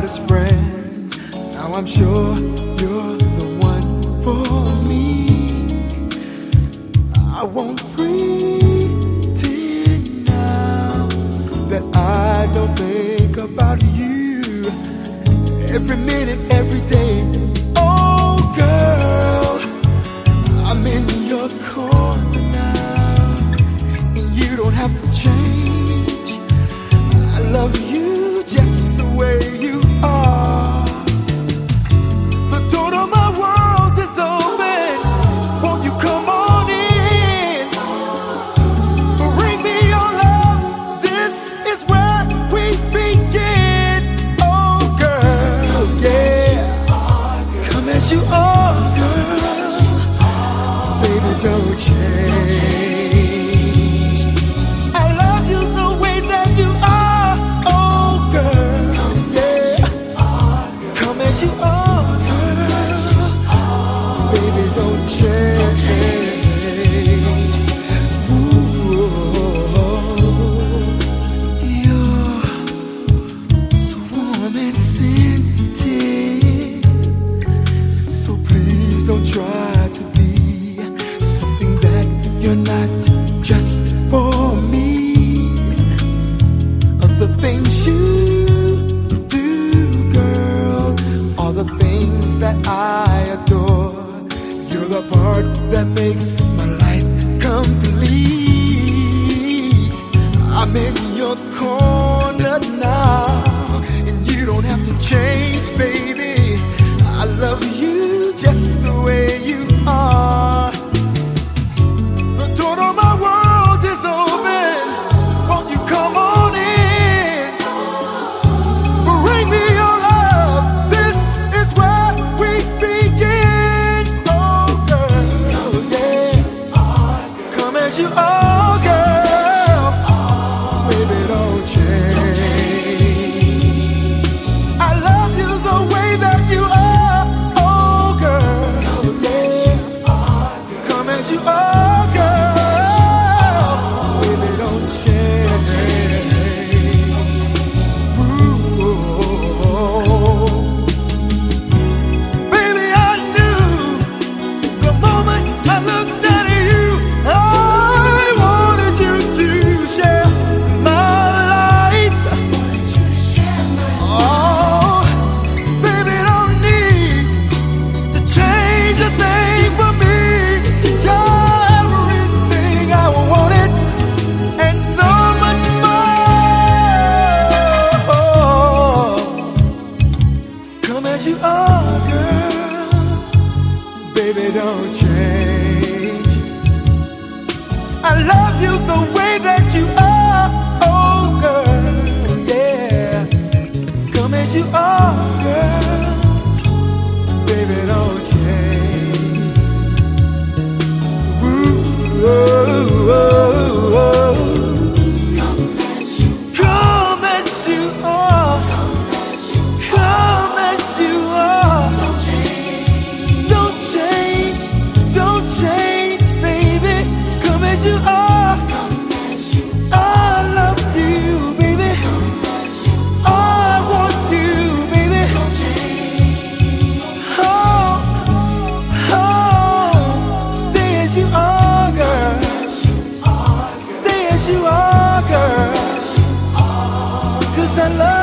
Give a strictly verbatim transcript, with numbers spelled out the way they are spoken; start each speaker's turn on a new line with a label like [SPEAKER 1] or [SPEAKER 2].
[SPEAKER 1] as friends. Now I'm sure you're the one for me. I won't pretend now that I don't think about you every minute, every day. Oh girl, I'm in your corner now, and you don't have to change. I love you just the way you are. The door to my world is open. Won't you come on in? Bring me your love. This is where we begin. Oh girl, yeah. Come as you are, girl. Baby, don't change. I love you the way that you are. Oh girl, yeah. Come as you are, girl. Baby, don't change. Ooh, you're so warm and sensitive, so please don't try to be something that you're not. Just for me, the things you do, girl, are the things that I adore. You're the part that makes my life complete. I'm in your corner now, and you don't have to change, baby. I love you just the way you are. The door to my world is open. Won't you come on in? Bring me your love. This is where we begin. Oh girl, yeah. Come as you are, girl. Baby, don't change. I love you the way that you are. Oh girl, yeah. Come as you are, girl. Baby, don't change. Ooh. Baby, I knew the moment I looked at you, I wanted you to share my life. Oh, baby, don't need to change a thing for me. You're everything I wanted and so much more. Come as you are, girl. Baby, don't change. I love you the way that you are. Oh, girl, yeah. Come as you are, girl. Baby, don't change. Ooh, oh, oh, oh. Come as you are. Come as you are. Don't change. Don't change, baby. Come as you are. I love you, baby. I want you, baby. Oh, oh. Stay as you are, girl. Stay as you are, girl. 'Cause I love